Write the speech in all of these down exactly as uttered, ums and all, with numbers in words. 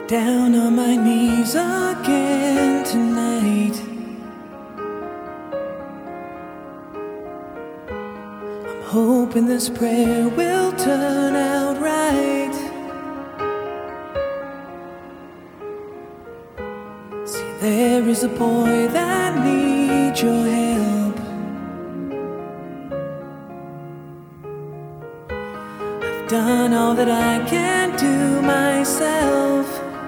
Down on my knees again tonight. I'm hoping this prayer will turn out right. See, there is a boy that needs your help. I've done all that I can do myself.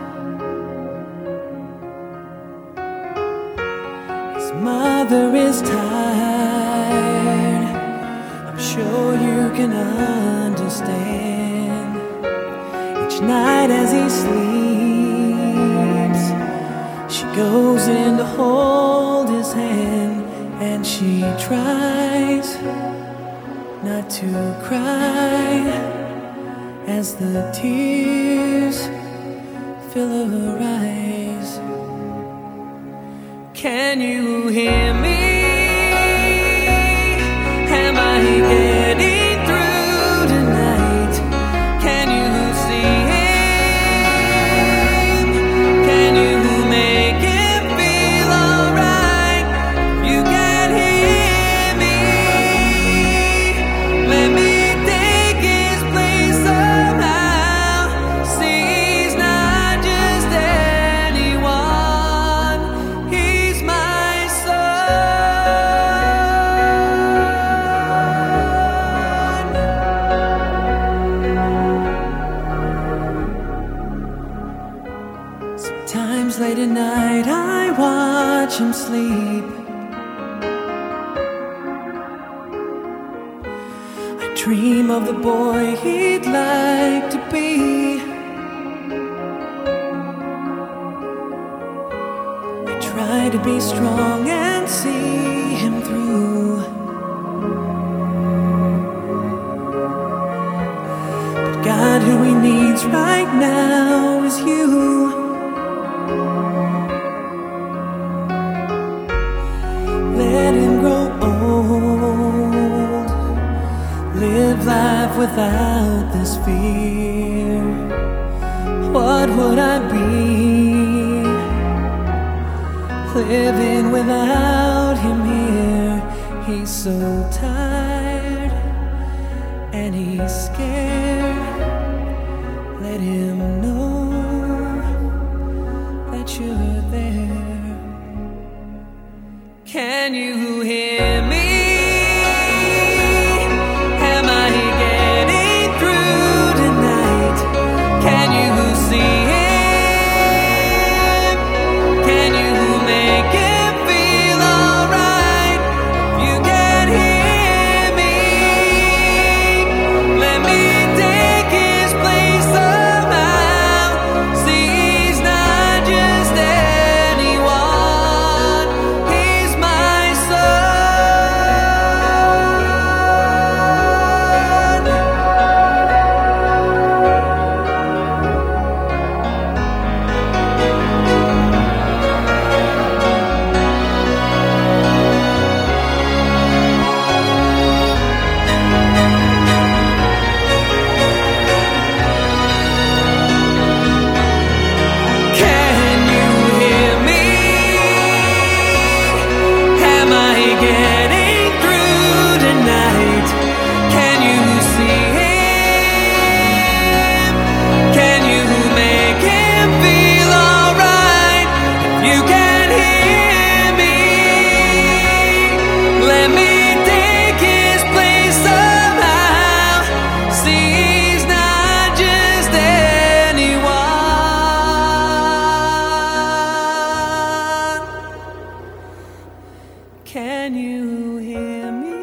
His mother is tired. I'm sure you can understand. Each night as he sleeps, she goes in to hold his hand, and she tries not to cry as the tears fill her eyes. Can you hear me? Am I getting through tonight? Can you see him? Can you make him feel alright? You can hear me. Let me take his place somehow. See, he's not just anyone. He's my son. Sometimes late at night I watch him sleep. I dream of the boy he'd like to be. I try to be strong and see him through. But God, who he needs right now is you. Let him grow old. Live life without this fear. What would I be living without him here? He's so tired and he's scared. Let him know that you're there. Can you hear me? Am I getting through tonight? Can you see him? Can you make him feel alright? You can hear me. Let me take his place somehow. See, he's not just anyone. He's my son. Can you hear me? Am I getting through tonight? Can you see him? Can you make him feel alright? You can hear me. Let me take his place somehow. See, he's not just anyone. Can you hear me?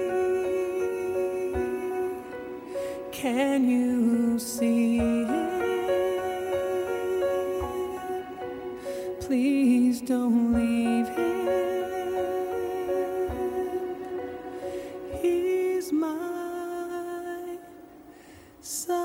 Can you see him? Please don't leave him. He's my son.